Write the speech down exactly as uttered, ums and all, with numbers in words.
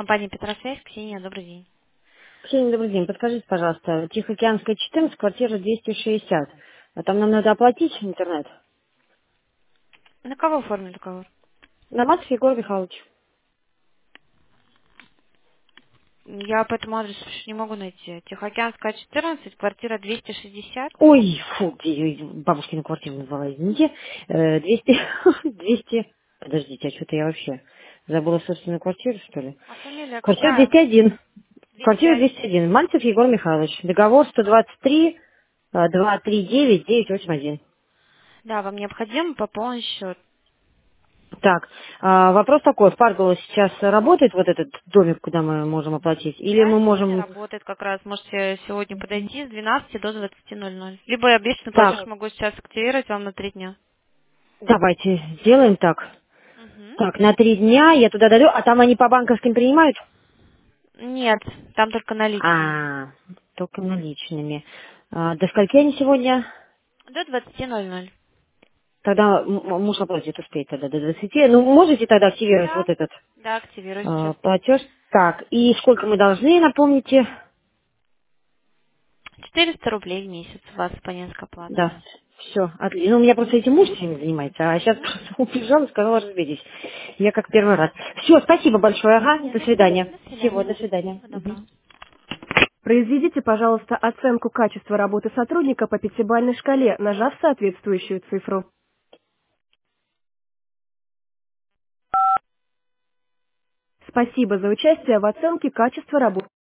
Компания Петросвязь, Ксения, добрый день. Ксения, добрый день. Подскажите, пожалуйста, Тихоокеанская, четырнадцать, квартира двести шестьдесят. А там нам надо оплатить интернет? На кого оформили договор? Наматов Егор Михайлович. Я по этому адресу не могу найти. Тихоокеанская, четырнадцать, квартира двести шестьдесят. Ой, фу, где- бабушкину квартиру назвала, извините. Э, двести, двести. Подождите, а что-то я вообще забыла собственную квартиру, что ли? А фамилия Квартира какая? двести один. двести Квартира один. двести один. Мальцев Егор Михайлович. Договор сто двадцать три, двести тридцать девять, девятьсот восемьдесят один. Да, вам необходимо пополнить счет. Так, а, вопрос такой, в Парголо сейчас работает вот этот домик, куда мы можем оплатить? Или Да, мы сегодня можем... работает как раз. Можете сегодня подойти с двенадцати до двадцати ноль ноль. Либо я обещанный платеж Так, могу сейчас активировать вам на три дня. давайте сделаем так. Угу. Так, на три дня я туда даю, а там они по банковским принимают? Нет, там только наличные. А, только наличными. А, до скольки они сегодня? До двадцати ноль ноль. Тогда м- м- муж оплатит, успеет тогда до двадцати. Ну, можете тогда активировать Да. вот этот Да, активирую а, сейчас. платеж? Так, и сколько мы должны, напомните? четыреста рублей в месяц у вас абонентская плата. Да, все, отлично. Ну, у меня просто этим муж всеми занимается, а сейчас Угу. просто убежал и сказала, разберись. Я как первый раз. Все, спасибо большое, ага, Не до за что. свидания. До Всего, до свидания. свидания. Всего Мгм. доброго. Произведите, пожалуйста, оценку качества работы сотрудника по пятибалльной шкале, нажав соответствующую цифру. Спасибо за участие в оценке качества работы.